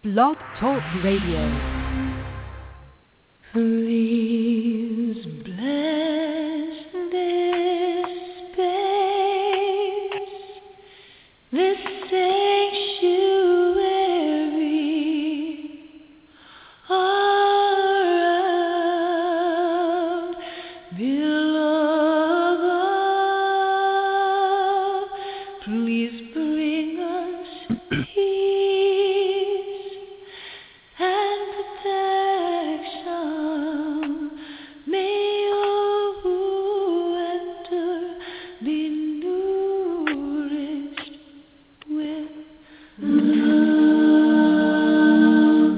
Blog Talk Radio. Please bless this space, this sanctuary, around beloved. Please bring us peace and protection. May all who enter be nourished with love.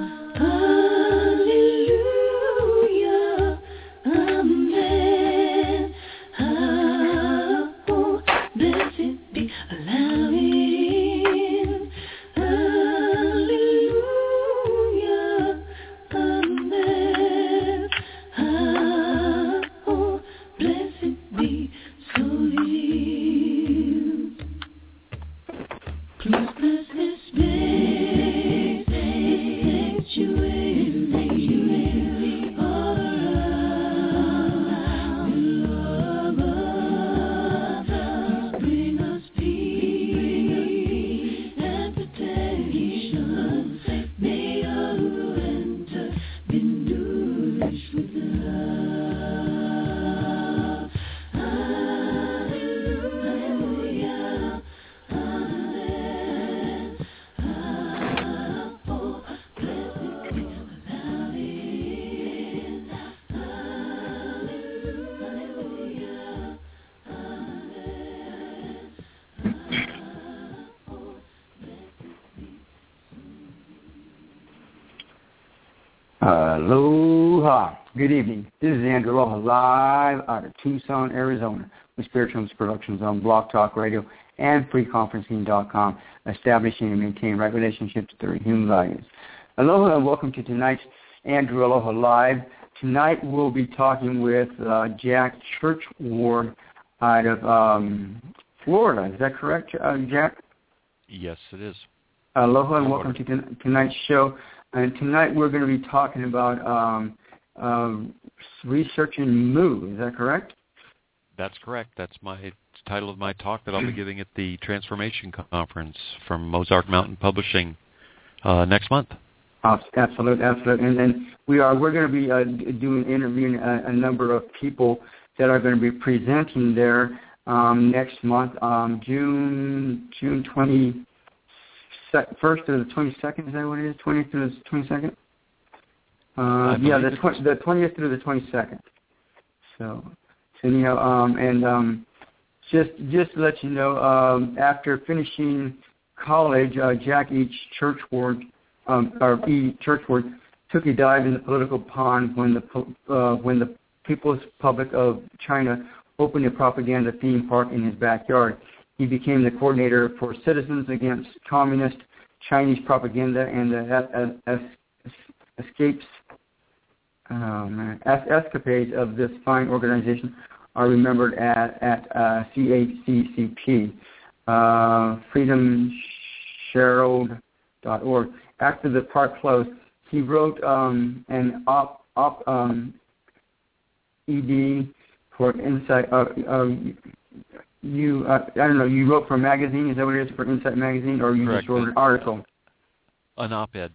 Hallelujah. Amen. Oh, blessed be allowing. Hallelujah. Amen. Oh, blessed be so you. Please bless this space, this sanctuary, all around beloved. Please bring us peace and protection. May all who enter be nourished with love. Hallelujah. Amen. Oh, blessed be allowing. Hallelujah. Amen. Oh, blessed be. Aloha. Good evening. This is Andrew Aloha live out of Tucson, Arizona with Spiritual Productions on Blog Talk Radio and freeconferencing.com, establishing and maintaining right relationships through human values. Aloha and welcome to tonight's Andrew Aloha Live. Tonight we'll be talking with Jack Churchward out of Florida. Is that correct, Jack? Yes, it is. Aloha and welcome to tonight's show. And tonight we're going to be talking about researching Mu. Is that correct? That's correct. That's my title of my talk that I'll be giving at the Transformation Conference from Mozart Mountain Publishing next month. Absolutely. And then we're going to be interviewing a number of people that are going to be presenting there next month, June 21st to the 22nd. Is that what it is? 20th to the 22nd? The 20th through the 22nd. So anyhow, just to let you know, after finishing college, Jack Churchward took a dive in the political pond when the People's Republic of China opened a propaganda theme park in his backyard. He became the coordinator for Citizens Against Communist Chinese Propaganda, and the escapades of this fine organization are remembered at CHCCP, freedomsherald.org. After the park closed, he wrote an ed for Insight. You wrote for a magazine. Is that what it is, for Insight Magazine, or you Correct. Just wrote an article? An op-ed,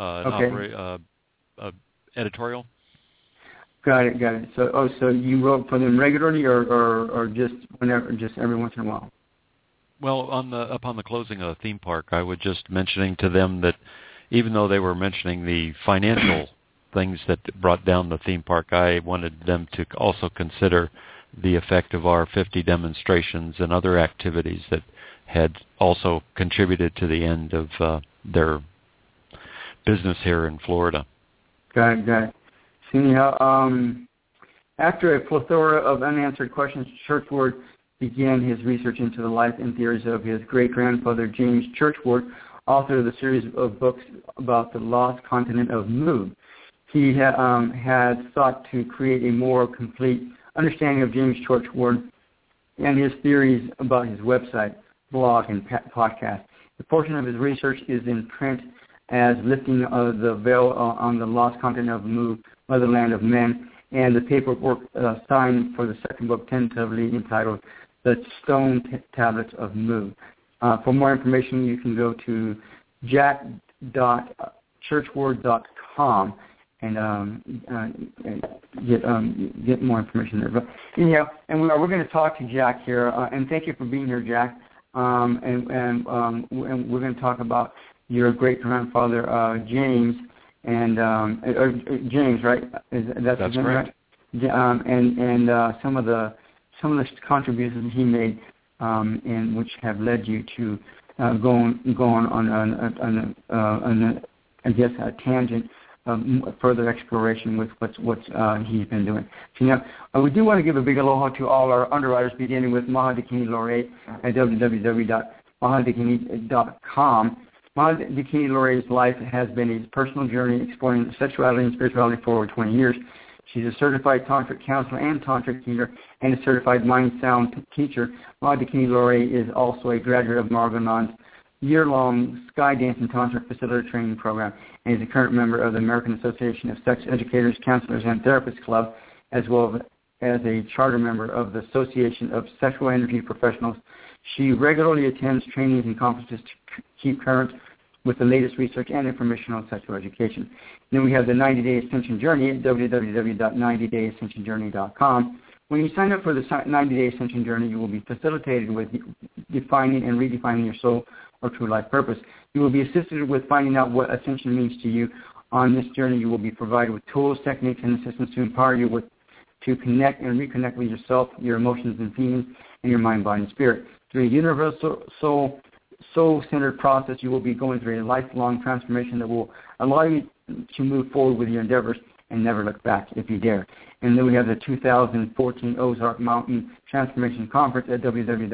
editorial. Got it. So you wrote for them regularly, or just whenever, just every once in a while? Well, upon the closing of the theme park, I was just mentioning to them that even though they were mentioning the financial things that brought down the theme park, I wanted them to also consider the effect of our 50 demonstrations and other activities that had also contributed to the end of their business here in Florida. Got it. So anyhow, after a plethora of unanswered questions, Churchward began his research into the life and theories of his great-grandfather, James Churchward, author of the series of books about the lost continent of Mu. He had sought to create a more complete understanding of James Churchward and his theories about his website, blog, and podcast. A portion of his research is in print as Lifting of the Veil on the Lost Continent of Mu, Motherland of Men, and the paperwork signed for the second book, tentatively entitled The Stone Tablets of Mu. For more information, you can go to jack.churchword.com and get more information there. But anyhow, and we're going to talk to Jack here, and thank you for being here, Jack. And we're going to talk about your great grandfather James and James, right? That's correct. Right? And some of the contributions he made, and which have led you to go on I guess a tangent. Further exploration with what's he's been doing. So now, we do want to give a big aloha to all our underwriters, beginning with Mahadikini Lore at www.mahadikini.com. Mahadikini Lore's life has been a personal journey exploring sexuality and spirituality for over 20 years. She's a certified tantric counselor and tantric healer and a certified mind sound teacher. Mahadikini Lore is also a graduate of Margonon's year-long Sky Dance and Tantric Facilitator Training Program, and is a current member of the American Association of Sex Educators, Counselors, and Therapists Club, as well as a charter member of the Association of Sexual Energy Professionals. She regularly attends trainings and conferences to keep current with the latest research and information on sexual education. Then we have the 90-Day Ascension Journey at www.90dayascensionjourney.com. When you sign up for the 90-Day Ascension Journey, you will be facilitated with defining and redefining your soul or true life purpose. You will be assisted with finding out what ascension means to you. On this journey, you will be provided with tools, techniques, and assistance to empower you to connect and reconnect with yourself, your emotions and feelings, and your mind, body, and spirit. Through a universal soul-centered process, you will be going through a lifelong transformation that will allow you to move forward with your endeavors and never look back if you dare. And then we have the 2014 Ozark Mountain Transformation Conference at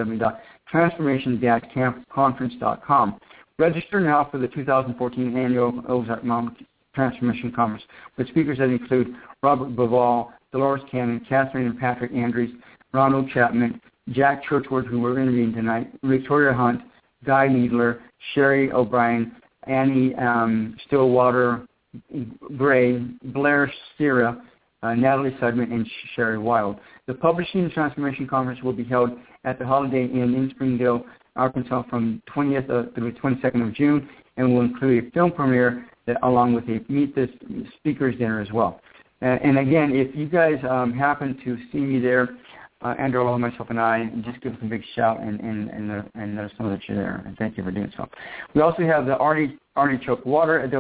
www.transformation-conference.com. Register now for the 2014 annual Ozark Mountain Transformation Conference with speakers that include Robert Bivall, Dolores Cannon, Catherine and Patrick Andrews, Ronald Chapman, Jack Churchward, who we're interviewing tonight, Victoria Hunt, Guy Needler, Sherry O'Brien, Annie Stillwater, Gray, Blair Sierra, Natalie Sudman, and Sherry Wild. The Publishing Transformation Conference will be held at the Holiday Inn in Springdale, Arkansas from 20th through the 22nd of June, and will include a film premiere along with a Meet the Speakers dinner as well. And again, if you guys happen to see me there, Andrew, Lowe, myself, and I, just give us a big shout and let us know that you're there. And thank you for doing so. We also have the artichoke water at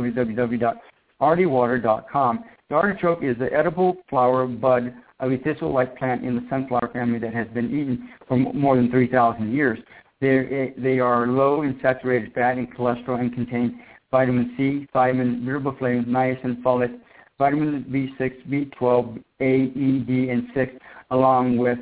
www.artiwater.com. The artichoke is the edible flower bud of a thistle-like plant in the sunflower family that has been eaten for more than 3,000 years. They are low in saturated fat and cholesterol and contain vitamin C, thiamine, riboflavin, niacin, folate, vitamin B6, B12, A, E, D, and 6, along with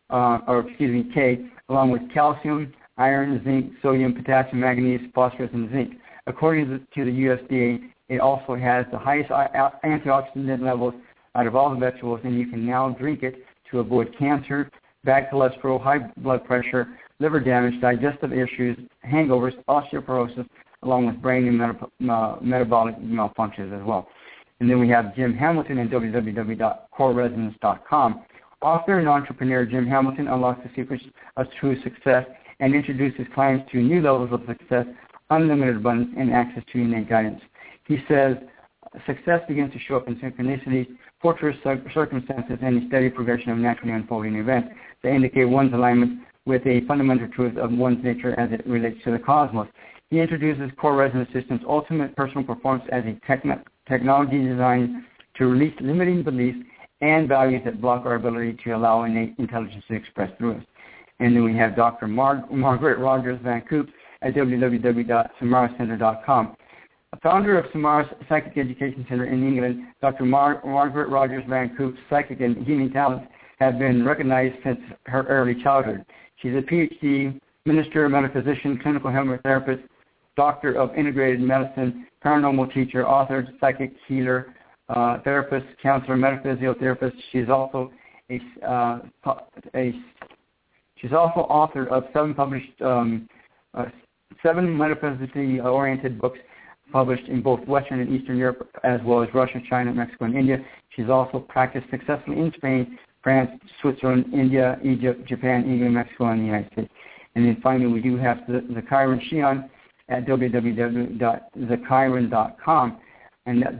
K, along with calcium, iron, zinc, sodium, potassium, manganese, phosphorus, and zinc. According to the USDA, it also has the highest antioxidant levels out of all the vegetables, and you can now drink it to avoid cancer, bad cholesterol, high blood pressure, liver damage, digestive issues, hangovers, osteoporosis, along with brain and metabolic malfunctions as well. And then we have Jim Hamilton at www.coreresonance.com. Author and entrepreneur Jim Hamilton unlocks the secrets of true success and introduces clients to new levels of success, unlimited abundance, and access to innate guidance. He says, success begins to show up in synchronicities, fortuitous circumstances, and a steady progression of naturally unfolding events that indicate one's alignment with a fundamental truth of one's nature as it relates to the cosmos. He introduces Core Resonance System's ultimate personal performance as a technology designed to release limiting beliefs and values that block our ability to allow innate intelligence to express through us. And then we have Dr. Margaret Rogers Van Coop at www.samaracenter.com. A founder of Samara's Psychic Education Center in England, Dr. Margaret Rogers Van Coop's psychic and healing talents have been recognized since her early childhood. She's a PhD, minister, metaphysician, clinical hypnotherapist, doctor of integrated medicine, paranormal teacher, author, psychic healer, therapist, counselor, metaphysiotherapist. She's also author of 7 published 7 metaphysically oriented books, published in both Western and Eastern Europe, as well as Russia, China, Mexico, and India. She's also practiced successfully in Spain, France, Switzerland, India, Egypt, Japan, England, Mexico, and the United States. And then finally, we do have Zakairan Shion at www.zakairan.com, and that's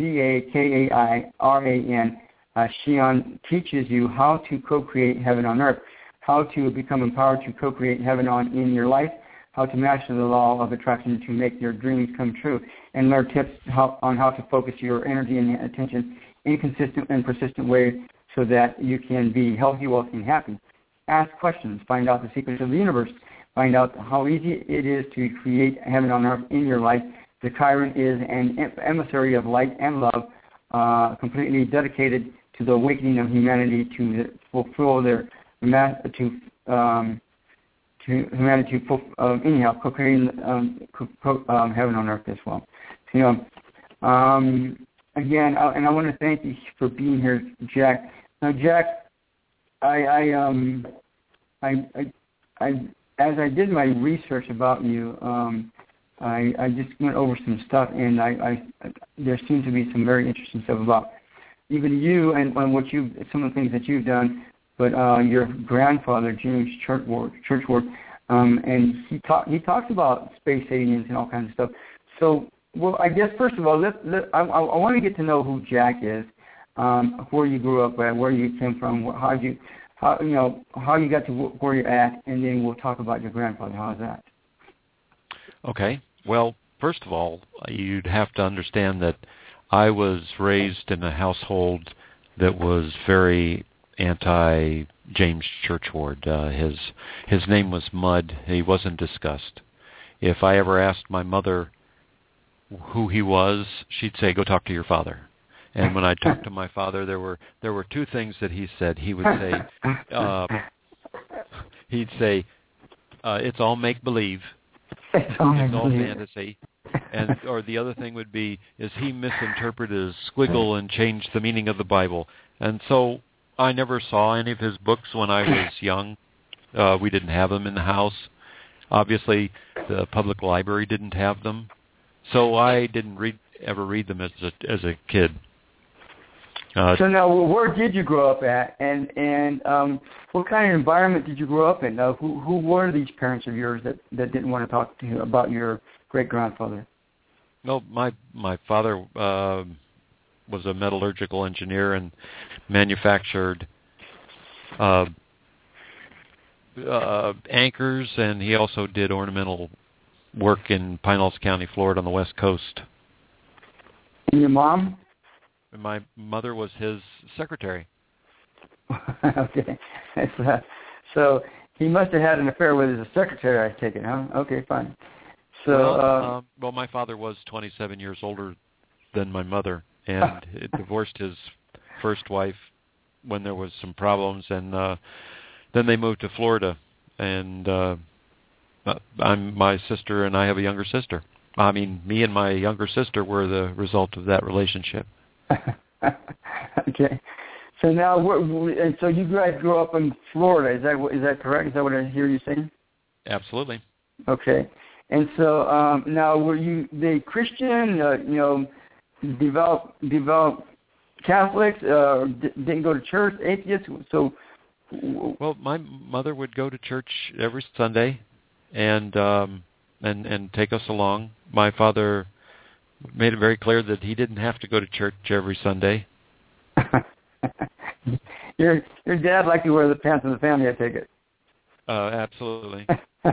Zakairan. Shion teaches you how to co-create heaven on earth, how to become empowered to co-create heaven in your life, how to master the law of attraction to make your dreams come true, and learn tips on how to focus your energy and attention in consistent and persistent ways so that you can be healthy, wealthy, and happy. Ask questions. Find out the secrets of the universe. Find out how easy it is to create heaven on earth in your life. Zakairan is an emissary of light and love, completely dedicated to the awakening of humanity to fulfill their co-creating heaven on earth as well. Again, and I want to thank you for being here, Jack. Now, Jack, as I did my research about you, I just went over some stuff, and there seems to be some very interesting stuff about even you and some of the things that you've done. But your grandfather, James Churchward, and he talks about space aliens and all kinds of stuff. So, well, I guess first of all, I want to get to know who Jack is, where you grew up at, where you came from, how you got to where you're at, and then we'll talk about your grandfather. How's that? Okay. Well, first of all, you'd have to understand that I was raised in a household that was very anti-James Churchward. His name was Mud. He wasn't discussed. If I ever asked my mother who he was, she'd say, "Go talk to your father." And when I talked to my father, there were two things that he said. He would say, "It's all make believe. It's all fantasy." Or the other thing would be, is he misinterpreted a squiggle and changed the meaning of the Bible. And so I never saw any of his books when I was young. We didn't have them in the house. Obviously, the public library didn't have them. So I didn't ever read them as a kid. So now, where did you grow up at, and what kind of environment did you grow up in? Who were these parents of yours that didn't want to talk to you about your great-grandfather? No, my father was a metallurgical engineer and manufactured anchors, and he also did ornamental work in Pinellas County, Florida, on the West Coast. And your mom? My mother was his secretary. Okay. So he must have had an affair with his secretary, I take it, huh? Okay, fine. So, well, my father was 27 years older than my mother, and divorced his first wife when there was some problems, and then they moved to Florida, and my sister and I have a younger sister. I mean, me and my younger sister were the result of that relationship. Okay. So now, and so you guys grew up in Florida. Is that correct? Is that what I hear you saying? Absolutely. Okay. And so now, were you the Christian? Developed Catholics? Didn't go to church? Atheists? So. Well, my mother would go to church every Sunday, and take us along. My father made it very clear that he didn't have to go to church every Sunday. Your dad liked to wear the pants of the family, I take it. Absolutely.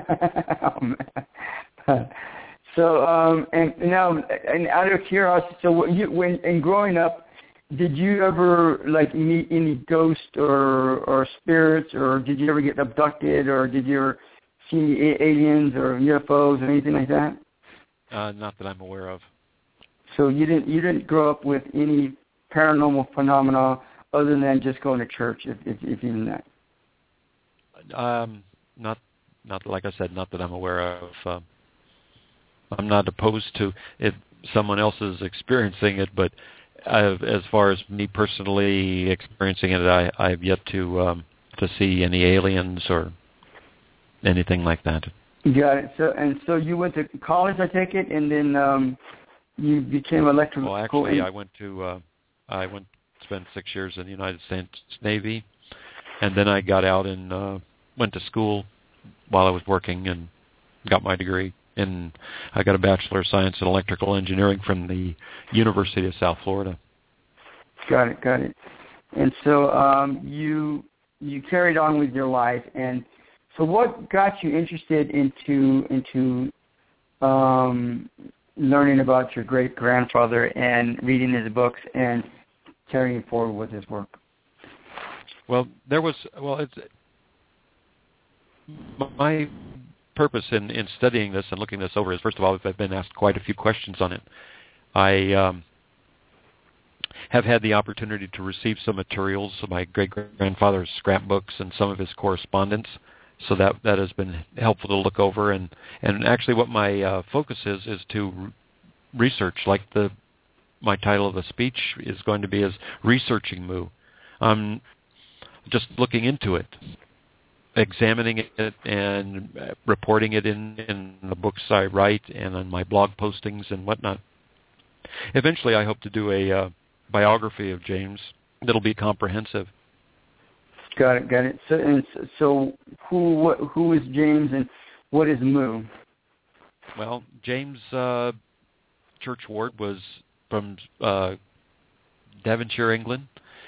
So, and now, and out of curiosity, so when in growing up, did you ever meet any ghosts or spirits, or did you ever get abducted, or did you ever see aliens or UFOs or anything like that? Not that I'm aware of. So you didn't grow up with any paranormal phenomena other than just going to church, if even that. Not like I said, not that I'm aware of. I'm not opposed to it. Someone else is experiencing it, but as far as me personally experiencing it, I've yet to see any aliens or anything like that. Got it. So you went to college, I take it, and then you became electrical. Well, actually, I went to spent 6 years in the United States Navy, and then I got out and went to school while I was working and got my degree. And I got a Bachelor of Science in Electrical Engineering from the University of South Florida. Got it. And so you carried on with your life, and so what got you interested into learning about your great grandfather and reading his books and carrying forward with his work? It's my purpose in studying this and looking this over is, first of all, I've been asked quite a few questions on it. I have had the opportunity to receive some materials of my great-grandfather's scrapbooks and some of his correspondence, so that has been helpful to look over. And actually what my focus is to research, like my title of the speech is going to be, is Researching Mu. I'm just looking into it, examining it and reporting it in the books I write and on my blog postings and whatnot. Eventually, I hope to do a biography of James that'll be comprehensive. Got it. So who is James and what is Mu? Well, James Churchward was from Devonshire, England.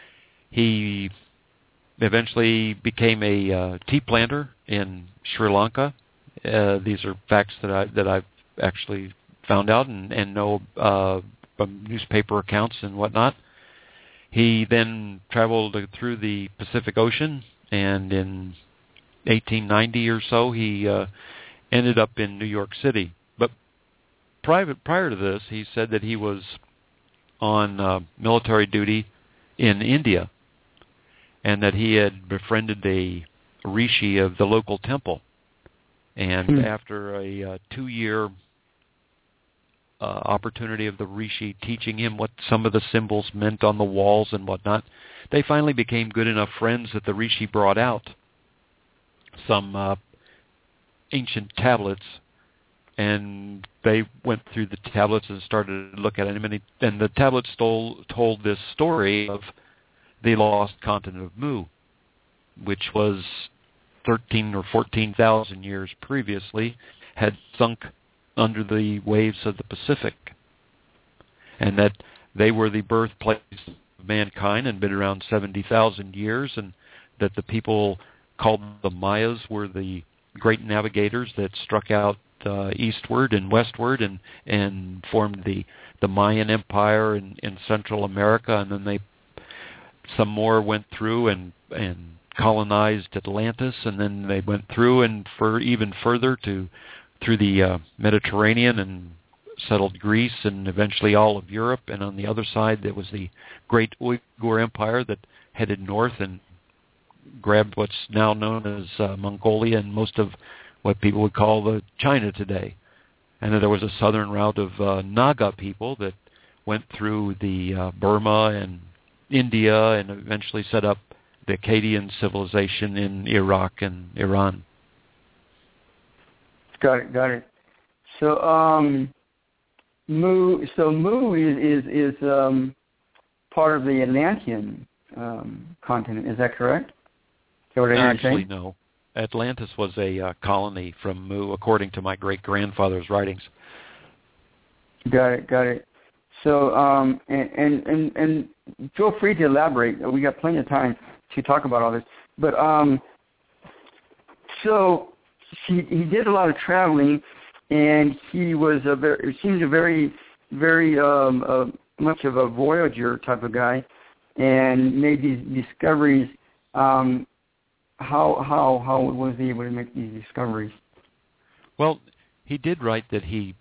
He eventually became a tea planter in Sri Lanka. These are facts that I've actually found out and know from newspaper accounts and whatnot. He then traveled through the Pacific Ocean, and in 1890 or so, he ended up in New York City. But prior to this, he said that he was on military duty in India, and that he had befriended a rishi of the local temple. And after a 2-year opportunity of the rishi teaching him what some of the symbols meant on the walls and whatnot, they finally became good enough friends that the rishi brought out some ancient tablets, and they went through the tablets and started to look at him, and the tablets told this story of the lost continent of Mu, which was 13 or 14,000 years previously, had sunk under the waves of the Pacific, and that they were the birthplace of mankind and been around 70,000 years, and that the people called the Mayas were the great navigators that struck out eastward and westward and formed the Mayan Empire in Central America, and then some more went through and colonized Atlantis, and then they went through and even further through the Mediterranean and settled Greece and eventually all of Europe. And on the other side, there was the great Uyghur Empire that headed north and grabbed what's now known as Mongolia and most of what people would call China today. And then there was a southern route of Naga people that went through the Burma and India and eventually set up the Akkadian civilization in Iraq and Iran. Got it. So Mu is part of the Atlantean continent. Is that correct? Actually, no. Atlantis was a colony from Mu, according to my great-grandfather's writings. Got it. So, and feel free to elaborate. We got plenty of time to talk about all this. But so he did a lot of traveling, and he was very much of a voyager type of guy, and made these discoveries. How was he able to make these discoveries? Well, he did write that he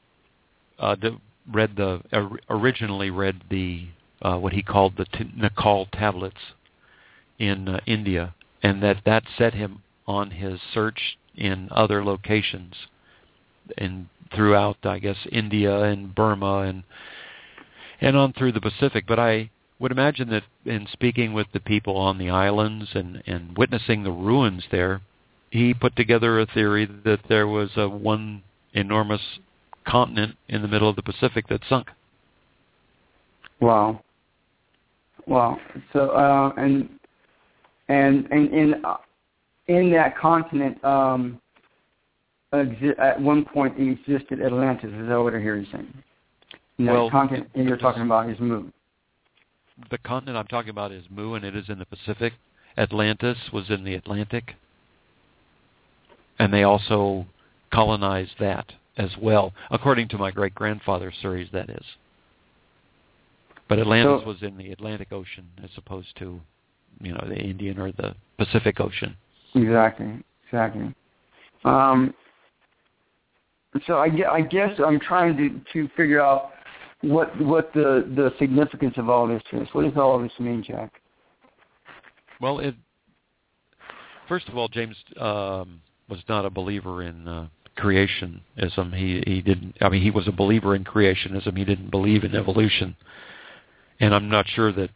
originally read the what he called the Nakal tablets in India, and that set him on his search in other locations and throughout, I guess, India and Burma and on through the Pacific. But I would imagine that in speaking with the people on the islands and witnessing the ruins there, he put together a theory that there was one enormous continent in the middle of the Pacific that sunk. Wow. So and in that continent, at one point existed Atlantis. Is that what I hear you saying? And that continent you're talking about is Mu. The continent I'm talking about is Mu, and it is in the Pacific. Atlantis was in the Atlantic, and they also colonized that as well, according to my great-grandfather's theories, that is. But Atlantis was in the Atlantic Ocean as opposed to, the Indian or the Pacific Ocean. Exactly. So I guess I'm trying to figure out what the significance of all this is. What does all this mean, Jack? Well, first of all, James was not a believer in creationism. He didn't. I mean, he was a believer in creationism. He didn't believe in evolution. And I'm not sure that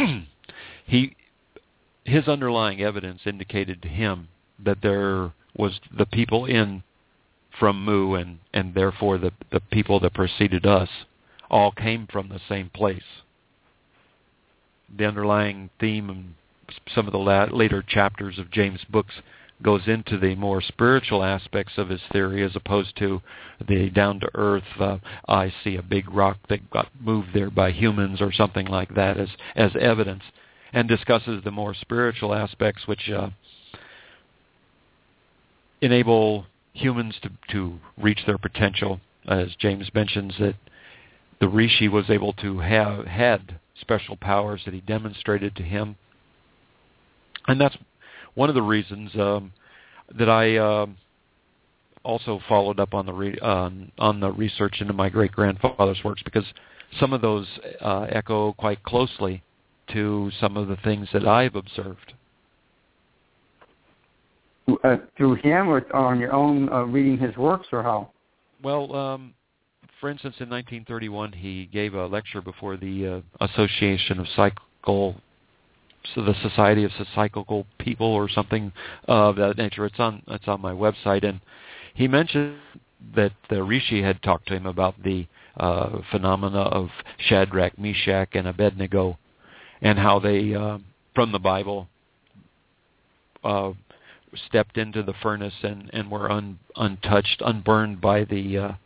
his underlying evidence indicated to him that there was the people from Mu, and therefore the people that preceded us all came from the same place. The underlying theme in some of the later chapters of James' books goes into the more spiritual aspects of his theory as opposed to the down-to-earth, I see a big rock that got moved there by humans or something like that as evidence, and discusses the more spiritual aspects which enable humans to reach their potential. As James mentions, that the Rishi was able to had special powers that he demonstrated to him. And that's one of the reasons that I also followed up on the research into my great-grandfather's works, because some of those echo quite closely to some of the things that I've observed. Through him, or on your own reading his works, or how? Well, for instance, in 1931, he gave a lecture before the Association of the Society of Psychical People, or something of that nature. It's on my website, and he mentioned that the Rishi had talked to him about the phenomena of Shadrach, Meshach, and Abednego, and how they, from the Bible, stepped into the furnace and were untouched, unburned by the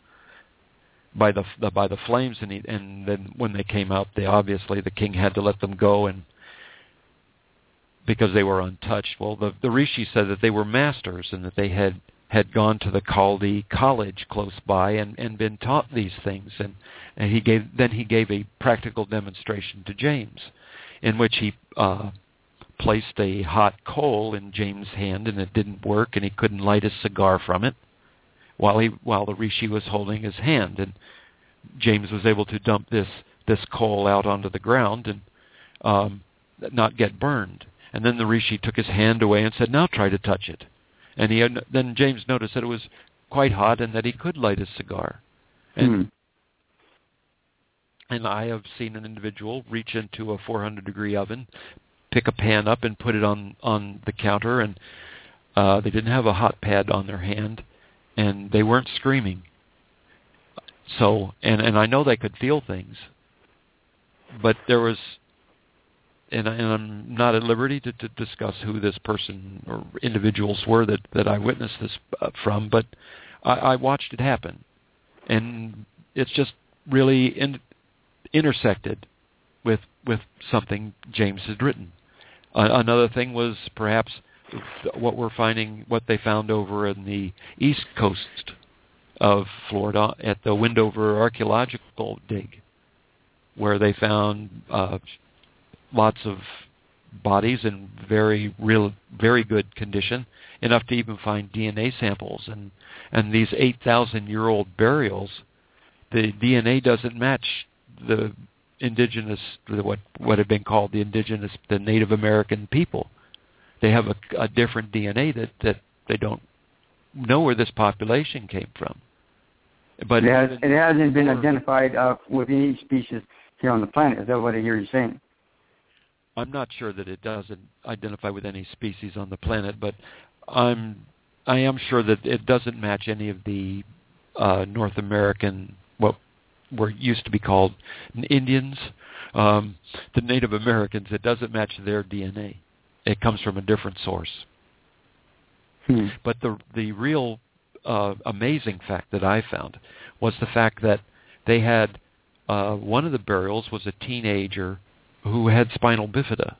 flames, and then when they came out, obviously the king had to let them go, and because they were untouched. Well, the Rishi said that they were masters, and that they had gone to the Chaldee College close by and been taught these things, and he gave a practical demonstration to James, in which he placed a hot coal in James' hand, and it didn't work, and he couldn't light a cigar from it while the Rishi was holding his hand, and James was able to dump this coal out onto the ground and not get burned. And then the Rishi took his hand away and said, "Now try to touch it." And then James noticed that it was quite hot and that he could light a cigar. And I have seen an individual reach into a 400-degree oven, pick a pan up and put it on the counter, and they didn't have a hot pad on their hand, and they weren't screaming. So, and I know they could feel things, but there was, and I'm not at liberty to discuss who this person or individuals were that I witnessed this from, but I watched it happen, and it's just really intersected with something James had written. Another thing was perhaps what they found over in the east coast of Florida at the Windover Archaeological Dig, where they found lots of bodies in very good condition, enough to even find DNA samples. And these 8,000-year-old burials, the DNA doesn't match the indigenous, what had been called the Native American people. They have a different DNA that they don't know where this population came from. But it hasn't been identified with any species here on the planet. Is that what I hear you saying? I'm not sure that it doesn't identify with any species on the planet, but I'm I am sure that it doesn't match any of the North American, what were used to be called Indians, the Native Americans. It doesn't match their DNA. It comes from a different source. But the real amazing fact that I found was the fact that they had one of the burials was a teenager who had spinal bifida.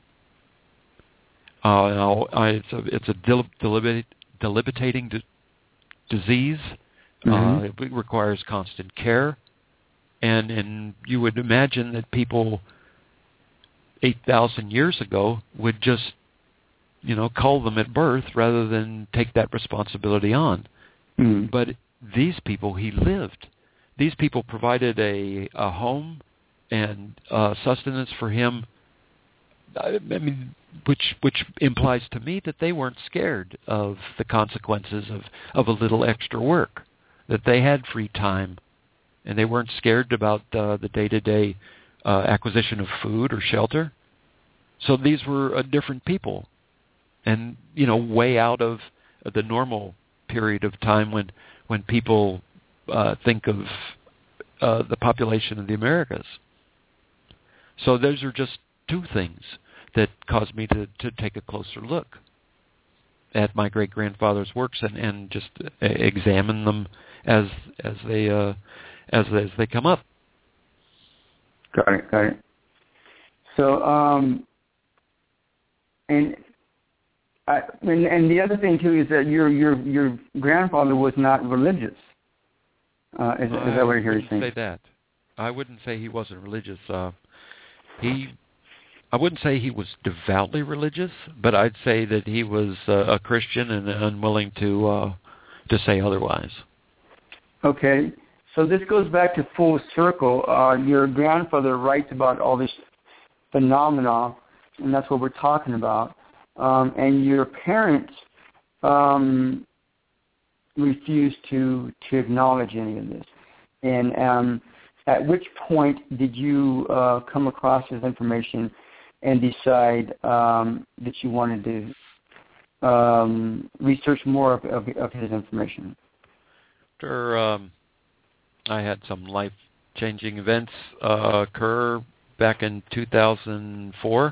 It's a debilitating disease. It requires constant care, and you would imagine that people 8,000 years ago would just, cull them at birth rather than take that responsibility on. But these people, he lived. These people provided a home and sustenance for him. I mean, which implies to me that they weren't scared of the consequences of a little extra work, that they had free time, and they weren't scared about the day-to-day acquisition of food or shelter. So these were different people, and way out of the normal period of time when people think of the population of the Americas. So those are just two things that caused me to take a closer look at my great-grandfather's works and just examine them as they come up. Got it. So, and the other thing too is that your grandfather was not religious. Is that what you're saying? Say that. I wouldn't say he wasn't religious. I wouldn't say he was devoutly religious, but I'd say that he was a Christian and unwilling to say otherwise. Okay, so this goes back to full circle. Your grandfather writes about all this phenomena, and that's what we're talking about. And your parents refused to acknowledge any of this. And at which point did you come across this information and decide that you wanted to research more of his information? After I had some life-changing events occur back in 2004,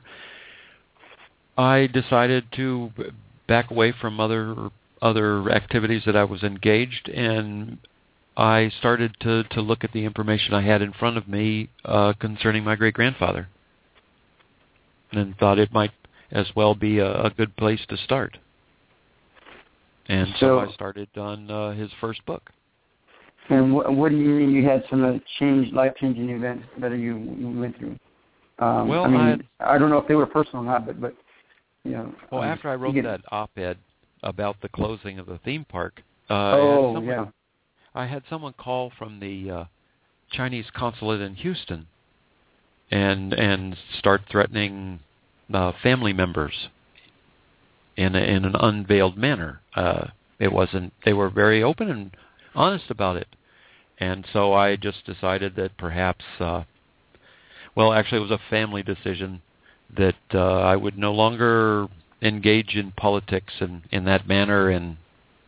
I decided to back away from other activities that I was engaged, and I started to look at the information I had in front of me concerning my great-grandfather, and thought it might as well be a good place to start. And so I started on his first book. And what do you mean you had some life-changing events that you went through? I don't know if they were personal or not, but Well, after I wrote that op-ed about the closing of the theme park, I had someone call from the Chinese consulate in Houston and start threatening family members in an unveiled manner. They were very open and honest about it. And so I just decided that perhaps, actually it was a family decision, that I would no longer engage in politics in that manner, and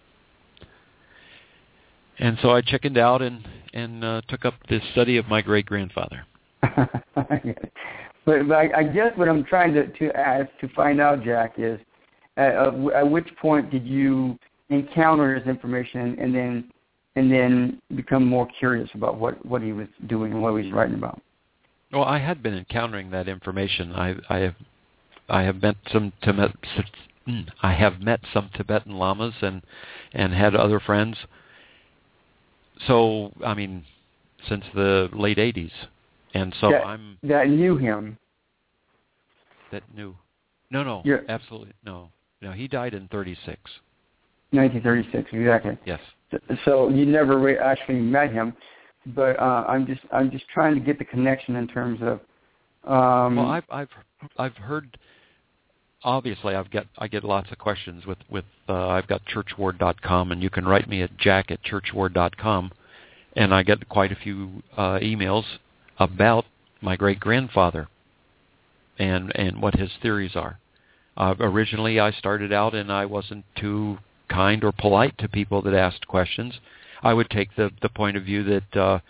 so I chickened out and took up the study of my great-grandfather. But I guess what I'm trying to find out, Jack, is at which point did you encounter his information and then become more curious about what he was doing and what he was writing about? Well, I had been encountering that information. I have met some Tibetan lamas and had other friends. So, I mean, since the late 80s. And so that knew him. That knew. No, absolutely no. No, he died in 1936. 1936, exactly. Yes. So you never actually met him, but I'm just trying to get the connection in terms of. Well, I've heard. Obviously, I get lots of questions with I've got churchward.com, and you can write me at jack@churchward.com, and I get quite a few emails about my great-grandfather and what his theories are. Originally, I started out and I wasn't too kind or polite to people that asked questions. I would take the point of view that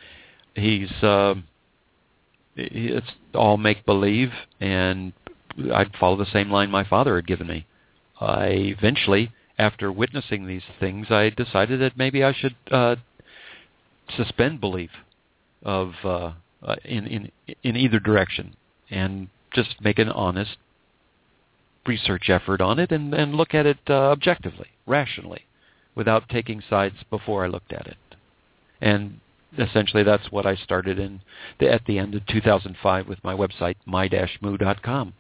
it's all make-believe, and I'd follow the same line my father had given me. I eventually, after witnessing these things, I decided that maybe I should suspend belief of in either direction, and just make an honest research effort on it and look at it objectively, rationally, without taking sides before I looked at it. And essentially that's what I started at the end of 2005 with my website, my-moo.com.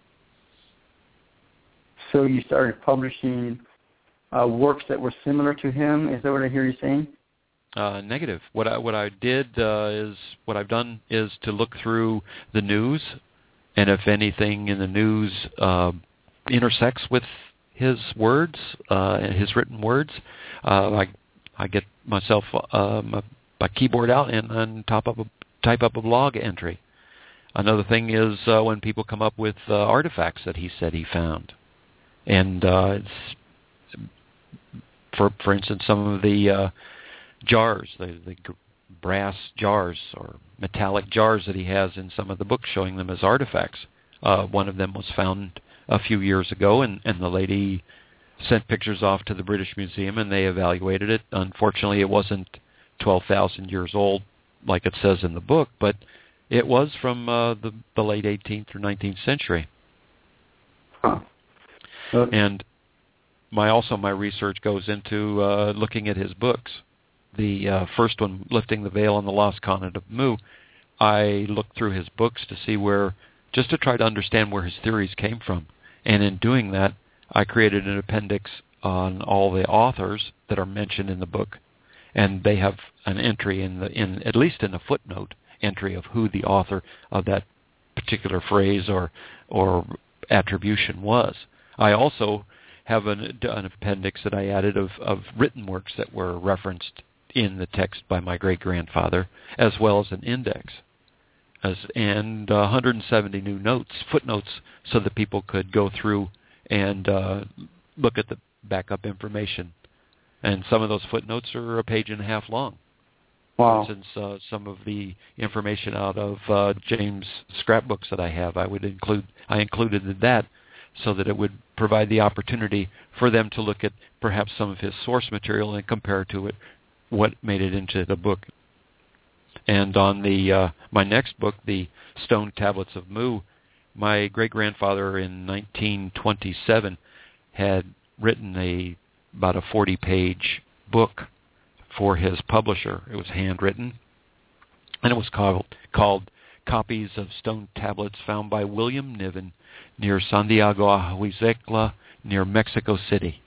So you started publishing works that were similar to him? Is that what I hear you saying? Negative. What I've done is to look through the news, and if anything in the news intersects with his words, his written words, I get myself my keyboard out and type up a blog entry. Another thing is when people come up with artifacts that he said he found, and for instance, some of the jars, the brass jars or metallic jars that he has in some of the books, showing them as artifacts. One of them was found a few years ago, and the lady sent pictures off to the British Museum, and they evaluated it. Unfortunately, it wasn't 12,000 years old like it says in the book, but it was from the late 18th or 19th century. Huh. And my research goes into looking at his books. The first one, Lifting the Veil on the Lost Continent of Mu, I looked through his books to see just to try to understand where his theories came from. And in doing that, I created an appendix on all the authors that are mentioned in the book, and they have an entry at least in a footnote entry of who the author of that particular phrase or attribution was. I also have an appendix that I added of written works that were referenced in the text by my great-grandfather, as well as an index, and 170 new footnotes, so that people could go through and look at the backup information. And some of those footnotes are a page and a half long. Wow. For instance, some of the information out of James' scrapbooks that I have, I included that so that it would provide the opportunity for them to look at perhaps some of his source material and compare to it what made it into the book. And on my next book, The Stone Tablets of Mu, my great-grandfather in 1927 had written about a 40-page book for his publisher. It was handwritten, and it was called Copies of Stone Tablets Found by William Niven near Santiago Ahuizecla near Mexico City.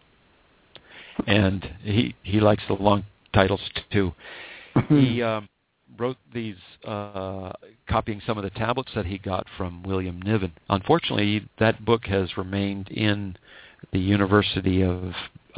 And he likes the long titles too. He wrote these, copying some of the tablets that he got from William Niven. Unfortunately, that book has remained in the University of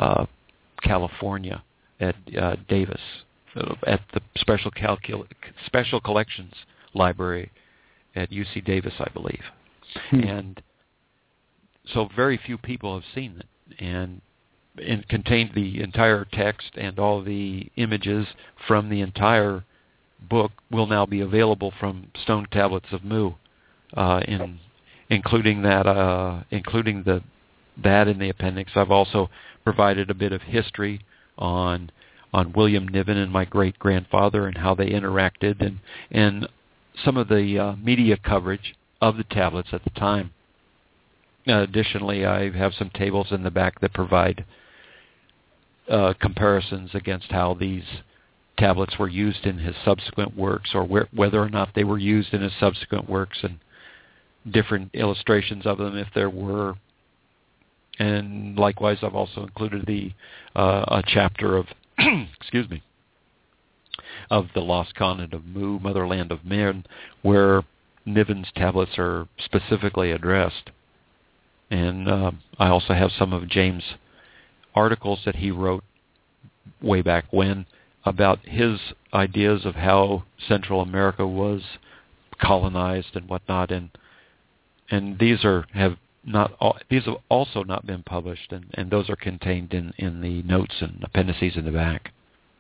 California at Davis, at the Special Collections Library at UC Davis, I believe. And so very few people have seen it, and it contained the entire text, and all the images from the entire book will now be available from Stone Tablets of Mu, including that in the appendix. I've also provided a bit of history on William Niven and my great-grandfather and how they interacted, and some of the media coverage of the tablets at the time. Additionally, I have some tables in the back that provide comparisons against how these tablets were used in his subsequent works, or whether or not they were used in his subsequent works, and different illustrations of them if there were. And likewise, I've also included a chapter of of the Lost Continent of Mu, Motherland of Men, where Niven's tablets are specifically addressed. And I also have some of James' articles that he wrote way back when about his ideas of how Central America was colonized and whatnot. And these have these have also not been published, and those are contained in the notes and appendices in the back.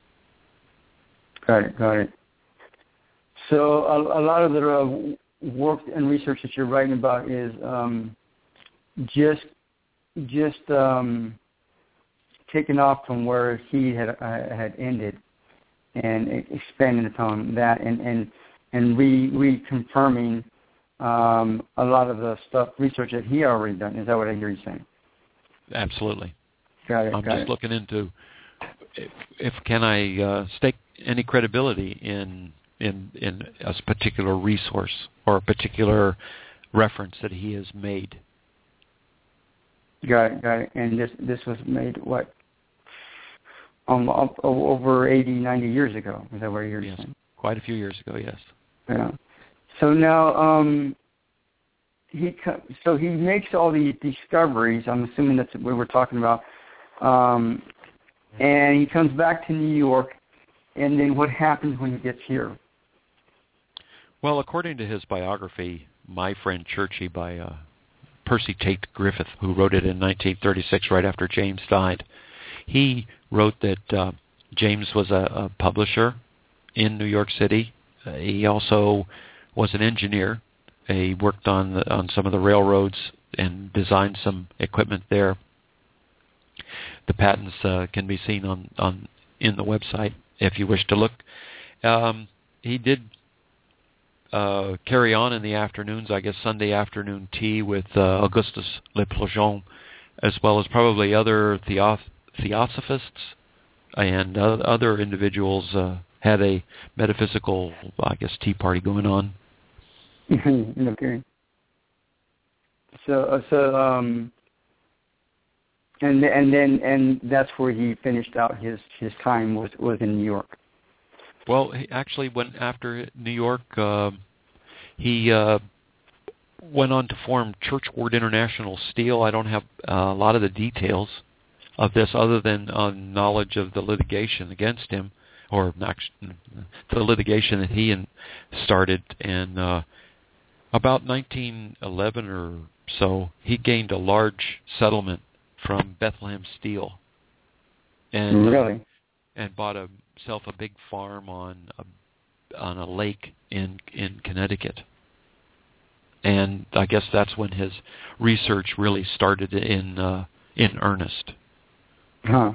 Got it. So a lot of the work and research that you're writing about is just taking off from where he had ended, and expanding upon that, and reconfirming a lot of the research that he had already done. Is that what I hear you saying? Absolutely. Got it. I'm just looking into if can I stake any credibility in a particular resource or a particular reference that he has made. Got it. And this was made, what, over 80, 90 years ago? Is that what you're saying? Yes, quite a few years ago, yes. Yeah. So now he makes all these discoveries. I'm assuming that's what we're talking about. And he comes back to New York, and then what happens when he gets here? Well, according to his biography, My Friend Churchy, by Percy Tate Griffith, who wrote it in 1936, right after James died, he wrote that James was a publisher in New York City. He also was an engineer. He worked on some of the railroads and designed some equipment there. The patents can be seen in the website if you wish to look. He did carry on in the afternoons, I guess Sunday afternoon tea with Augustus Le Plongeon, as well as probably other theosophists and other individuals had a metaphysical, I guess, tea party going on. Okay. So and that's where he finished out his time was in New York. Well, he actually went after New York. He went on to form Churchward International Steel. I don't have a lot of the details of this other than knowledge of the litigation against him, or the litigation that he started. And about 1911 or so, he gained a large settlement from Bethlehem Steel, and really, and bought himself a big farm on a lake in Connecticut. And I guess that's when his research really started in earnest. Huh.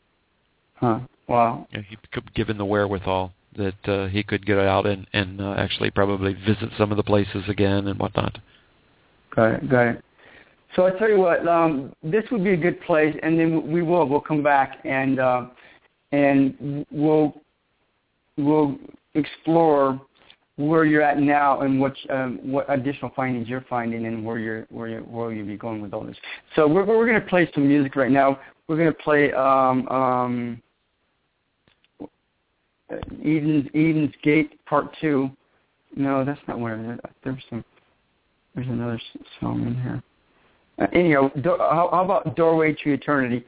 Wow. He could, given the wherewithal that he could get out and actually probably visit some of the places again and whatnot. Got it. So I tell you what, this would be a good place, and then we'll come back and we'll explore where you're at now and what additional findings you're finding and where you'll be going with all this. So we're going to play some music right now. We're going to play Eden's Gate Part 2. No, that's not where it is. There's another song in here. Anyhow, how about Doorway to Eternity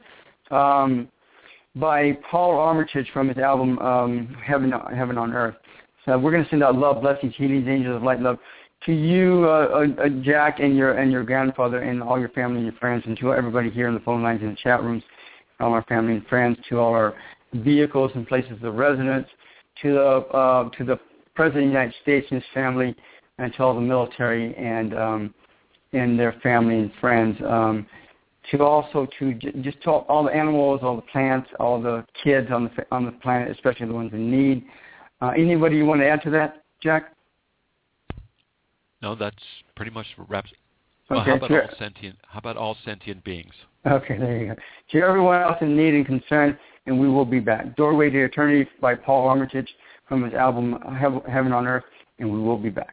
by Paul Armitage from his album Heaven on Earth. So we're going to send out love, blessings, healings, angels of light, love to you, Jack, and your grandfather, and all your family and your friends, and to everybody here on the phone lines and the chat rooms, all our family and friends, to all our vehicles and places of residence, to the President of the United States and his family, and to all the military and their family and friends. To all the animals, all the plants, all the kids on the planet, especially the ones in need. Anybody you want to add to that, Jack? No, that's pretty much wraps. Well, Okay, how about all sentient beings? Okay, there you go. To everyone else in need and concern, and we will be back. Doorway to Eternity by Paul Armitage from his album Heaven on Earth, and we will be back.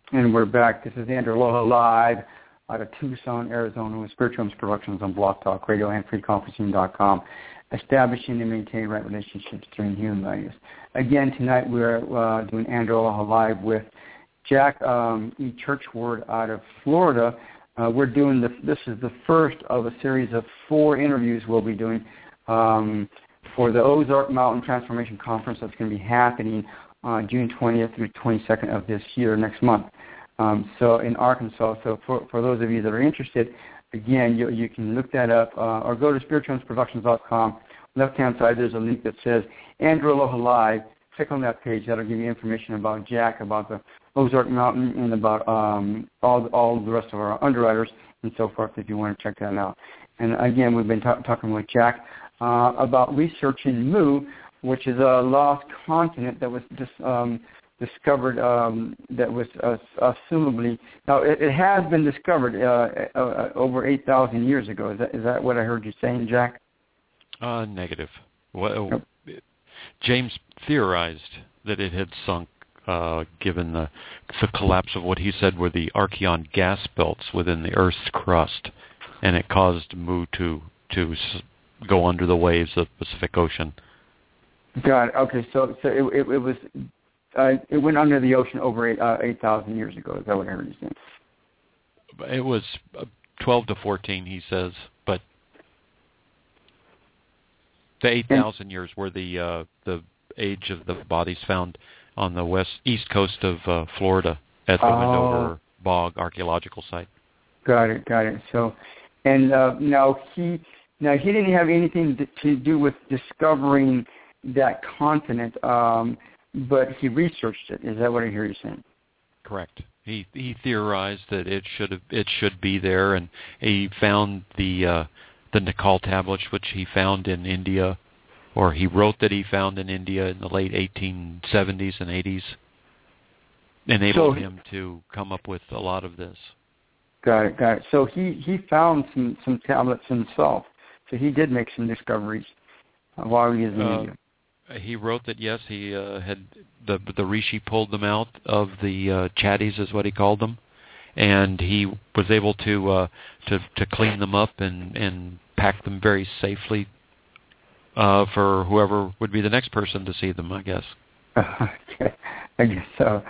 And we're back. This is Andrew Aloha live out of Tucson, Arizona with Spiritual Homes Productions on Blog Talk Radio and freeconferencing.com, establishing and maintaining right relationships during human values. Again, tonight we're doing Andrew Aloha live with Jack E. Churchward out of Florida. We're doing this is the first of a series of 4 interviews we'll be doing for the Ozark Mountain Transformation Conference that's going to be happening on June 20th through 22nd of this year, next month. So in Arkansas. So for those of you that are interested, again, you can look that up or go to spiritualhomesproductions.com. Left-hand side, there's a link that says Andrew Aloha Live. Click on that page. That'll give you information about Jack, about the Ozark Mountain, and about all the rest of our underwriters and so forth if you want to check that out. And again, we've been talking with Jack about researching Mu, which is a lost continent that was discovered, that was assumably, now it has been discovered over 8,000 years ago. Is that what I heard you saying, Jack? Negative. Well, James theorized that it had sunk, given the collapse of what he said were the Archean gas belts within the Earth's crust, and it caused Mu to go under the waves of the Pacific Ocean. Got it. Okay, so it was it went under the ocean over 8,000 years ago. Is that what I heard you saying? It was 12 to 14, he says, but the 8,000 years were the age of the bodies found on the east coast of Florida at the Wendover Bog archaeological site. Got it. So, and now he didn't have anything to do with discovering that continent, but he researched it. Is that what I hear you saying? Correct. He theorized that it should be there, and he found the Nikal tablets, which he found in India, or he wrote that he found in India in the late 1870s and 80s, enabled him to come up with a lot of this. Got it. So he found some tablets himself. So he did make some discoveries while he was in India. He wrote that, yes, he had the Rishi pulled them out of the chatties, is what he called them, and he was able to clean them up and pack them very safely for whoever would be the next person to see them, I guess. Okay, I guess so.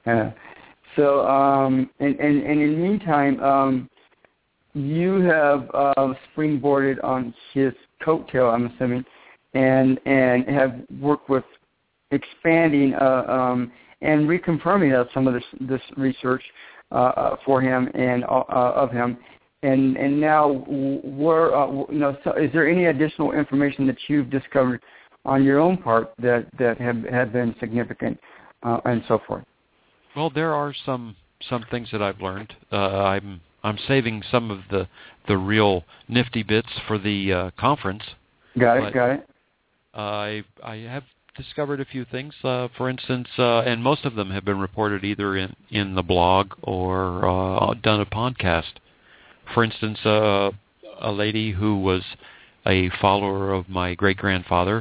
And in the meantime, you have springboarded on his coattail, I'm assuming, and have worked with expanding and reconfirming some of this research for him and of him. And now, so is there any additional information that you've discovered on your own part that have been significant and so forth? Well, there are some things that I've learned. I'm saving some of the real nifty bits for the conference. Got it. I have discovered a few things. For instance, and most of them have been reported either in the blog or done a podcast. For instance, a lady who was a follower of my great-grandfather,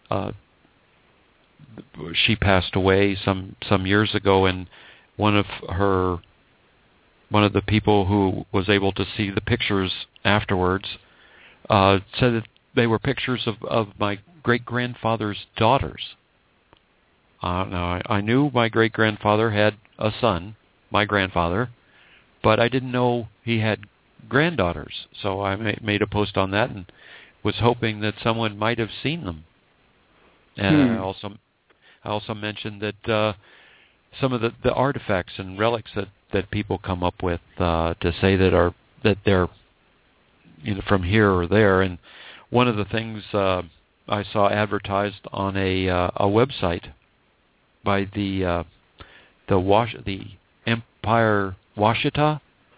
she passed away some years ago, and one of the people who was able to see the pictures afterwards said that they were pictures of my great-grandfather's daughters. Now, I knew my great-grandfather had a son, my grandfather, but I didn't know he had granddaughters. So I made a post on that and was hoping that someone might have seen them. And I also mentioned that some of the artifacts and relics that people come up with to say that they're from here or there. And one of the things I saw advertised on a website by the Empire Washita,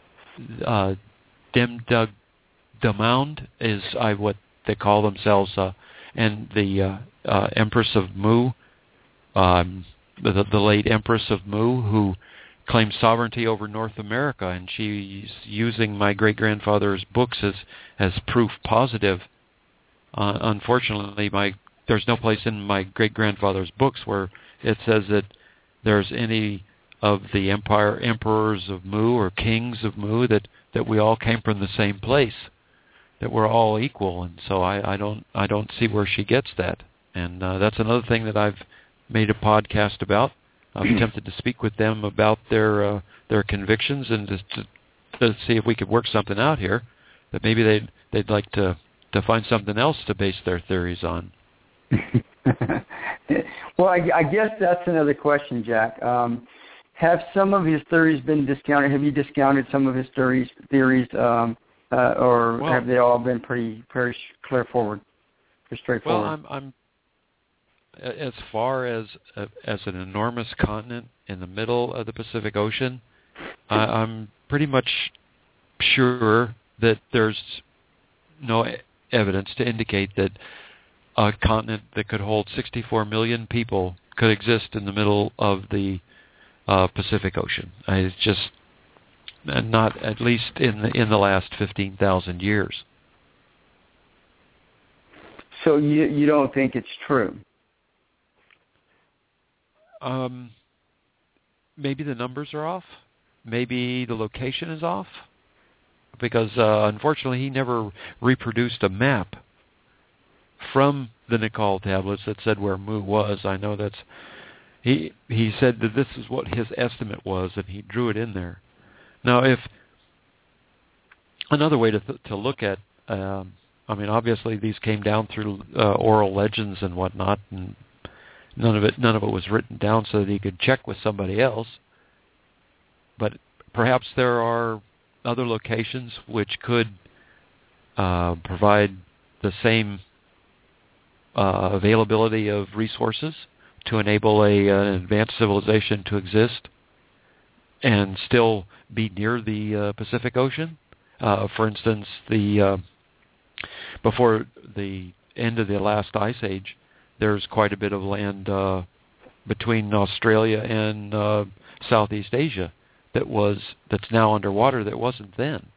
Demdugdamound is what they call themselves, and the Empress of Mu, the late Empress of Mu, who claimed sovereignty over North America, and she's using my great-grandfather's books as proof positive. Unfortunately, there's no place in my great-grandfather's books where it says that there's any of the emperors of Mu or kings of Mu, that we all came from the same place, that we're all equal. And so I don't see where she gets that. And that's another thing that I've made a podcast about. I've attempted to speak with them about their convictions and to see if we could work something out here, that maybe they'd like to find something else to base their theories on. Well, I guess that's another question, Jack. Have some of his theories been discounted? Have you discounted some of his theories, or have they all been pretty straightforward? Well, I'm as far as an enormous continent in the middle of the Pacific Ocean, I'm pretty much sure that there's no evidence to indicate that a continent that could hold 64 million people could exist in the middle of the Pacific Ocean. It's just not, at least in the last 15,000 years. So you don't think it's true? Maybe the numbers are off. Maybe the location is off. Because unfortunately he never reproduced a map from the Nikal tablets that said where Mu was. I know that's... He said that this is what his estimate was, and he drew it in there. Now, if... Another way to look at... obviously these came down through oral legends and whatnot, and none of it was written down so that he could check with somebody else. But perhaps there are other locations which could provide the same availability of resources to enable an advanced civilization to exist and still be near the Pacific Ocean. For instance, before the end of the last ice age, there's quite a bit of land between Australia and Southeast Asia that's now underwater that wasn't then.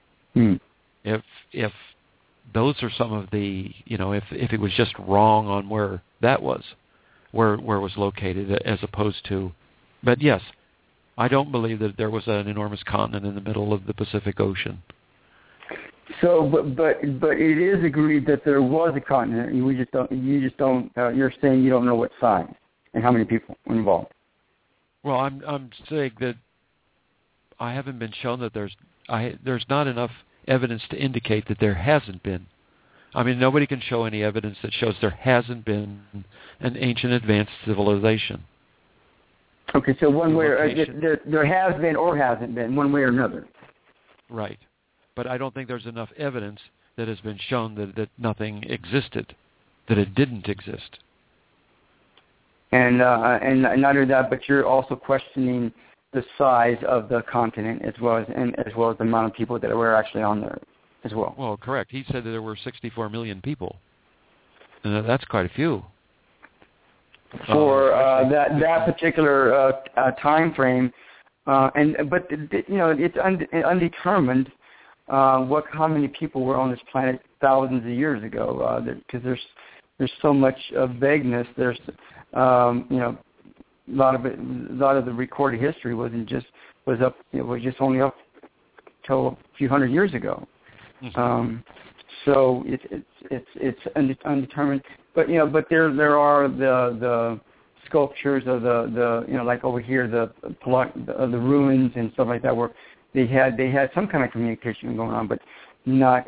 If those are some of the, if it was just wrong on where that was, where it was located, as opposed to, but yes, I don't believe that there was an enormous continent in the middle of the Pacific Ocean. So, but it is agreed that there was a continent. You just don't. You're saying you don't know what size and how many people were involved. Well, I'm saying that I haven't been shown that there's not enough evidence to indicate that there hasn't been. Nobody can show any evidence that shows there hasn't been an ancient advanced civilization. Okay, so one way there has been or hasn't been, one way or another. Right. But I don't think there's enough evidence that has been shown that nothing existed, that it didn't exist. And not only that, but you're also questioning the size of the continent as well as the amount of people that were actually on there as well. Well, correct. He said that there were 64 million people, and that's quite a few. For that particular time frame, but it's undetermined how many people were on this planet thousands of years ago, because there's so much vagueness. There's a lot of the recorded history was just only up till a few hundred years ago. Mm-hmm. So it's undetermined. But there are the sculptures of the like over here the ruins and stuff like that, where they had some kind of communication going on, but not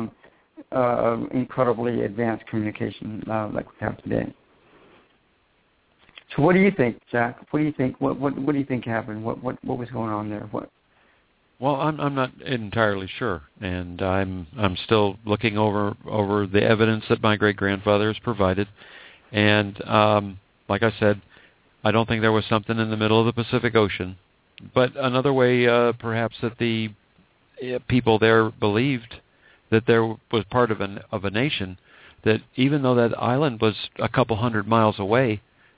incredibly advanced communication like we have today. So what do you think, Jack? What do you think? What do you think happened? What was going on there? Well, I'm not entirely sure, and I'm still looking over the evidence that my great-grandfather has provided, and like I said, I don't think there was something in the middle of the Pacific Ocean. But another way, perhaps, that the people there believed that there was part of a nation, that even though that island was a couple hundred miles away,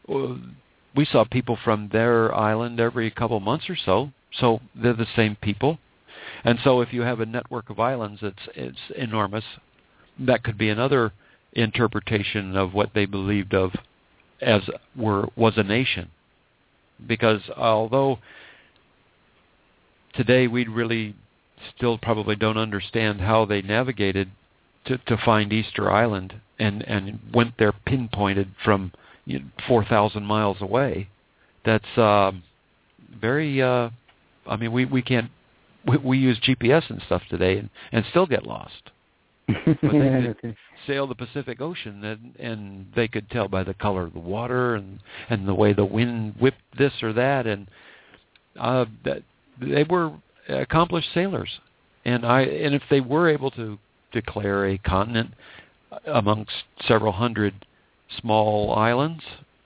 we saw people from their island every couple months or so. So they're the same people. And so if you have a network of islands it's enormous, that could be another interpretation of what they believed of was a nation. because although today we really still probably don't understand how they navigated to find Easter Island and went there pinpointed from 4,000 miles away. That's very. I mean, we can't. We use GPS and stuff today and still get lost. But they could sail the Pacific Ocean, and they could tell by the color of the water and the way the wind whipped this or that, and that they were accomplished sailors. And if they were able to declare a continent amongst several hundred small islands,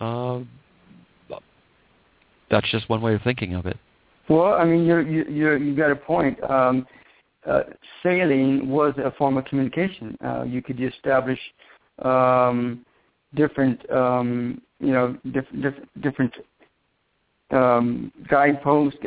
that's just one way of thinking of it. Well, I mean, you got a point. Sailing was a form of communication. You could establish different guideposts,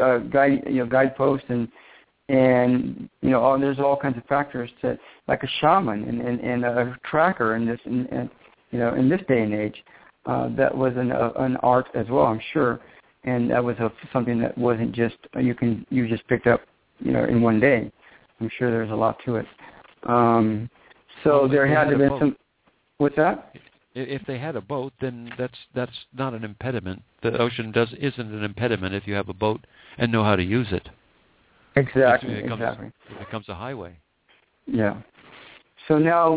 and there's all kinds of factors to, like a shaman and a tracker in this day and age. That was an art as well, I'm sure, and that was something that wasn't just you just picked up in one day. I'm sure there's a lot to it. So there had to have been some. What's that? If they had a boat, then that's not an impediment. The ocean isn't an impediment if you have a boat and know how to use it. Exactly. It becomes a highway. Yeah. So now,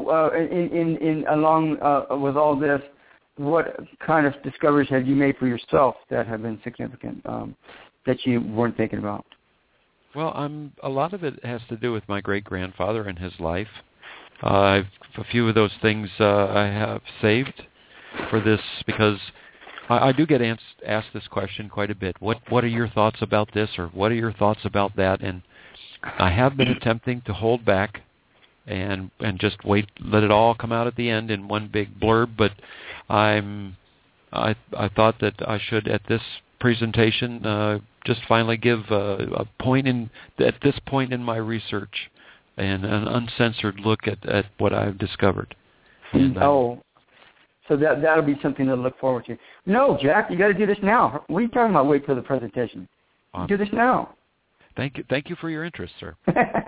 along with all this, what kind of discoveries have you made for yourself that have been significant that you weren't thinking about? Well, a lot of it has to do with my great-grandfather and his life. A few of those things I have saved for this because I do get asked this question quite a bit. What are your thoughts about this, or what are your thoughts about that? And I have been attempting to hold back and just let it all come out at the end in one big blurb. But I thought that I should, at this presentation, just finally give a point at this point in my research and an uncensored look at what I've discovered. And, so that'll be something to look forward to. No, Jack, you got to do this now. What are you talking about? Wait for the presentation. Do this now. Thank you for your interest, sir.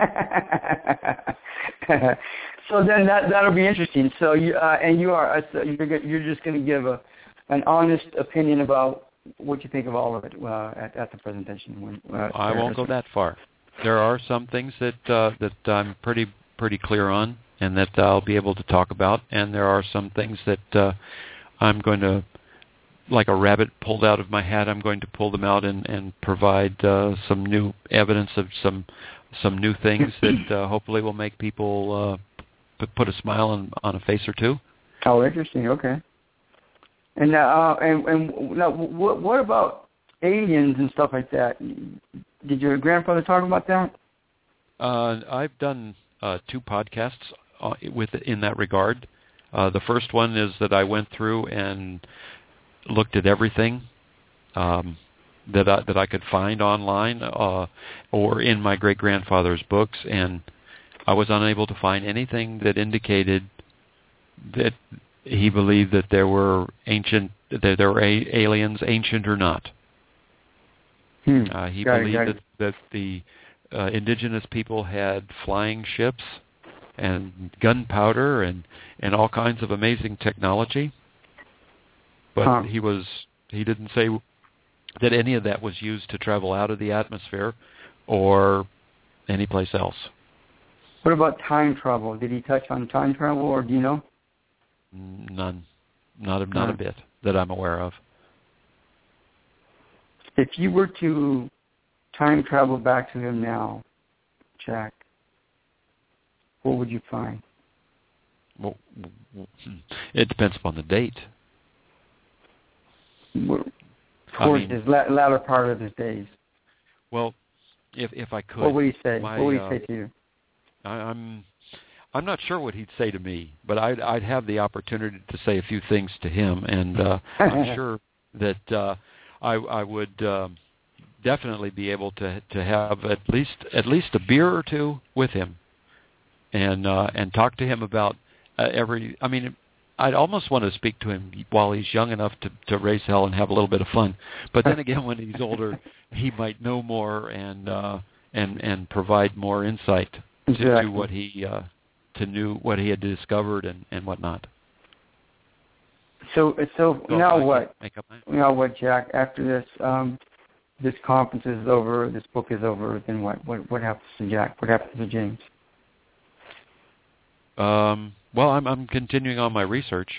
So then that'll be interesting. So you're just going to give an honest opinion about what you think of all of it at the presentation. I won't go that far. There are some things that I'm pretty clear on, and that I'll be able to talk about, and there are some things that I'm going to, like a rabbit pulled out of my hat, I'm going to pull them out and provide some new evidence of some new things that hopefully will make people put a smile on a face or two. Oh, interesting. Okay. And now, what about aliens and stuff like that? Did your grandfather talk about that? I've done 2 podcasts in that regard. The first one is that I went through and looked at everything that I could find online or in my great-grandfather's books, and I was unable to find anything that indicated that he believed that there were aliens, ancient or not. He believed that the indigenous people had flying ships and gunpowder and all kinds of amazing technology. But he didn't say that any of that was used to travel out of the atmosphere or any place else. What about time travel? Did he touch on time travel, or do you know? None. Not a bit that I'm aware of. If you were to time travel back to him now, Jack, what would you find? Well, it depends upon the date. Towards his latter part of his days. Well, if I could, what would he say? What would he say to you? I'm not sure what he'd say to me, but I'd have the opportunity to say a few things to him, and I'm sure that I would definitely be able to have at least a beer or two with him, and talk to him about every. I mean, I'd almost want to speak to him while he's young enough to raise hell and have a little bit of fun. But then again, when he's older, he might know more and provide more insight to what he what he had discovered and whatnot. So now what? Now what, Jack? After this conference is over, this book is over, then what? What happens to Jack? What happens to James? Well, I'm continuing on my research.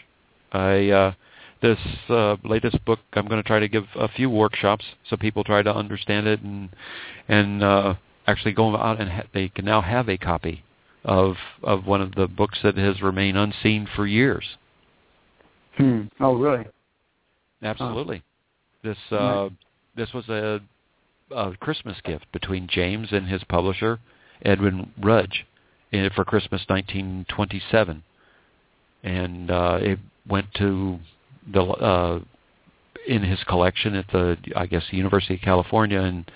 This latest book, I'm going to try to give a few workshops so people try to understand it and actually go out and they can now have a copy of one of the books that has remained unseen for years. Oh, really? Absolutely. This was a Christmas gift between James and his publisher, Edwin Rudge, for Christmas 1927, and it went to the in his collection at the University of California, and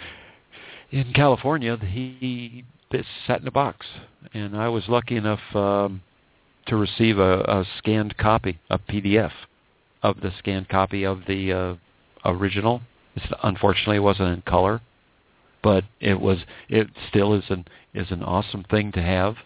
in California it sat in a box, and I was lucky enough to receive a scanned copy, a PDF of the scanned copy of the original. Unfortunately, it wasn't in color, but it still is an awesome thing to have.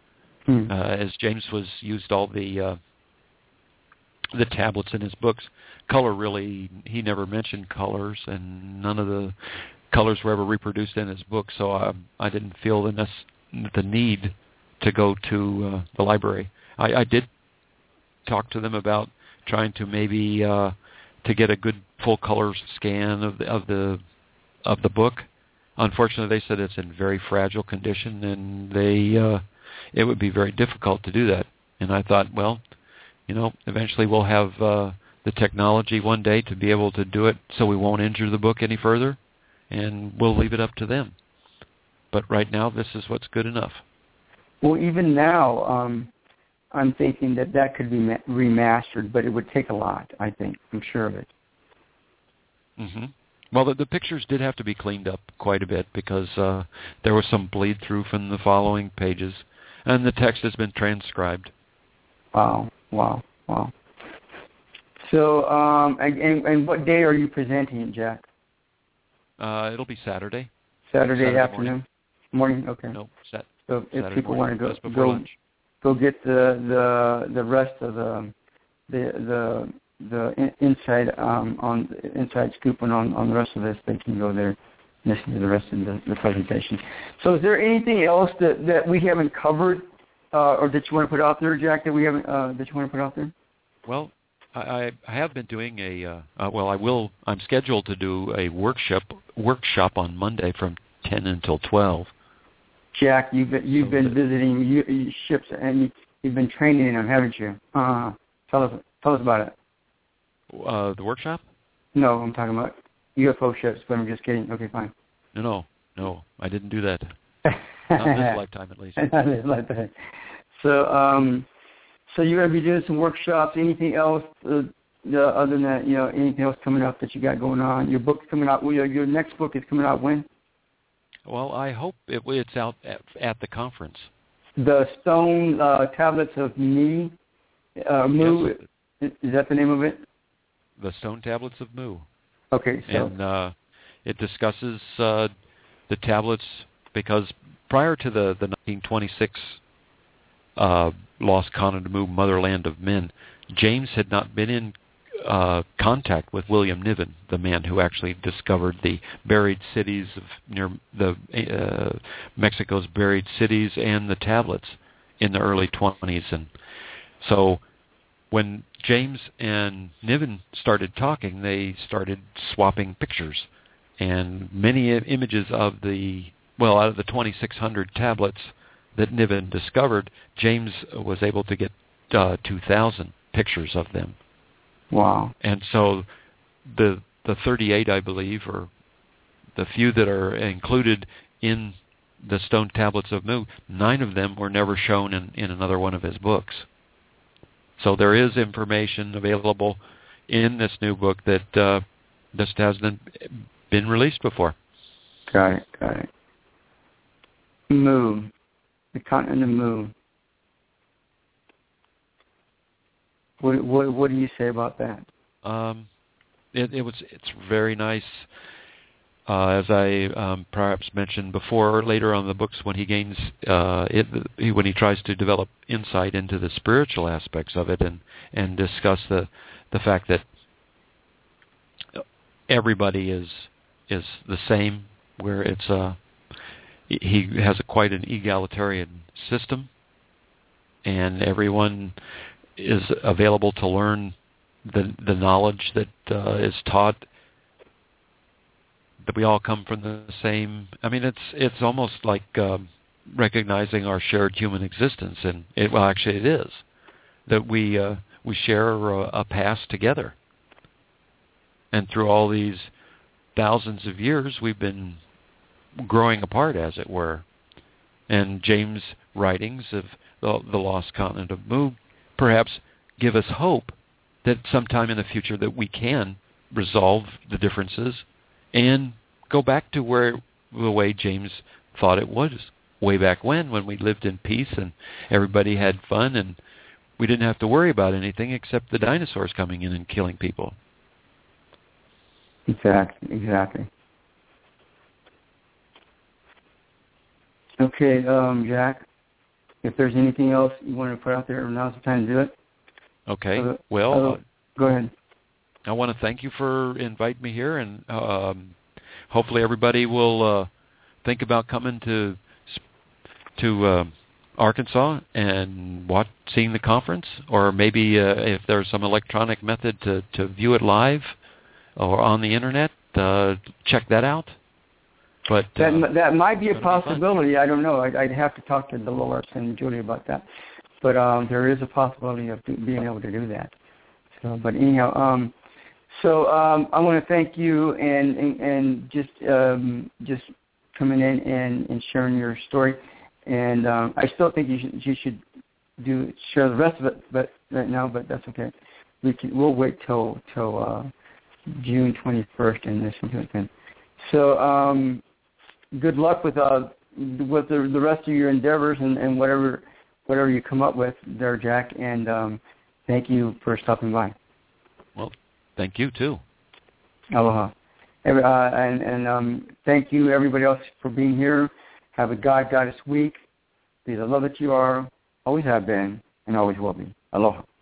As James used all the tablets in his books. Color really, he never mentioned colors, and none of the colors were ever reproduced in his book, so I didn't feel the need to go to the library. I did talk to them about trying to maybe to get a good full color scan of the book. Unfortunately, they said it's in very fragile condition, and it would be very difficult to do that. And I thought, well, eventually we'll have the technology one day to be able to do it, so we won't injure the book any further, and we'll leave it up to them. But right now, this is what's good enough. Well, even now, I'm thinking that could be remastered, but it would take a lot, I think. I'm sure of it. Mm-hmm. Well, the pictures did have to be cleaned up quite a bit because there was some bleed through from the following pages, and the text has been transcribed. Wow. So, and what day are you presenting it, Jack? It'll be Saturday. Saturday afternoon? Morning? Okay. No, so Saturday if people morning, want to lunch. Go get the rest of the inside on inside scoop on the rest of this, they can go there and listen to the rest of the presentation. So, is there anything else that we haven't covered, or that you want to put out there, Jack? That we haven't that you want to put out there? Well, I have been doing I'm scheduled to do a workshop on Monday from 10 until 12. Jack, you've been visiting ships and you've been training them, haven't you? Tell us about it. The workshop? No, I'm talking about UFO ships, but I'm just kidding. Okay, fine. No, I didn't do that. Not this lifetime, at least. Not this lifetime. So you're going to be doing some workshops. Anything else other than that? Anything else coming up that you got going on? Your book's coming out. Your next book is coming out when? Well, I hope it's out at the conference. The Stone Tablets of Mu. Mu. Yes. Is that the name of it? The Stone Tablets of Mu. Okay. So. And it discusses the tablets because prior to the 1926 Lost Continent of Mu, Motherland of Men, James had not been in contact with William Niven, the man who actually discovered the buried cities near the Mexico's buried cities and the tablets in the early 20s. And so when James and Niven started talking, they started swapping pictures, and many images out of the 2,600 tablets that Niven discovered, James was able to get 2,000 pictures of them. Wow. And so the 38, I believe, or the few that are included in the Stone Tablets of Mu, 9 of them were never shown in another one of his books. So there is information available in this new book that just hasn't been released before. Got it. Mu. The continent of Mu. What do you say about that? It's very nice. As I perhaps mentioned before, later on in the books, when he gains when he tries to develop insight into the spiritual aspects of it, and discuss the fact that everybody is the same, where it's he has quite an egalitarian system, and everyone is available to learn the knowledge that is taught. That we all come from the same. I mean, it's almost like recognizing our shared human existence, and actually, it is that we share a past together, and through all these thousands of years, we've been growing apart, as it were. And James' writings of the Lost Continent of Mu perhaps give us hope that sometime in the future that we can resolve the differences and go back to the way James thought it was way back when we lived in peace and everybody had fun and we didn't have to worry about anything except the dinosaurs coming in and killing people. Exactly. Okay, Jack, if there's anything else you want to put out there, now's the time to do it. Okay, go ahead. I want to thank you for inviting me here, and hopefully everybody will think about coming to Arkansas and seeing the conference, or maybe if there's some electronic method to view it live or on the internet, check that out. But that might be a possibility. I don't know. I'd have to talk to Dolores and Julie about that. But there is a possibility of being able to do that. So, but anyhow, I want to thank you and just coming in and sharing your story. And I still think you should share the rest of it, but right now. But that's okay. We'll wait till June 21st and listen to it then. So good luck with the rest of your endeavors and whatever you come up with there, Jack. And thank you for stopping by. Well, thank you too. Aloha. And thank you everybody else for being here. Have a God-Goddess week. Be the love that you are, always have been, and always will be. Aloha.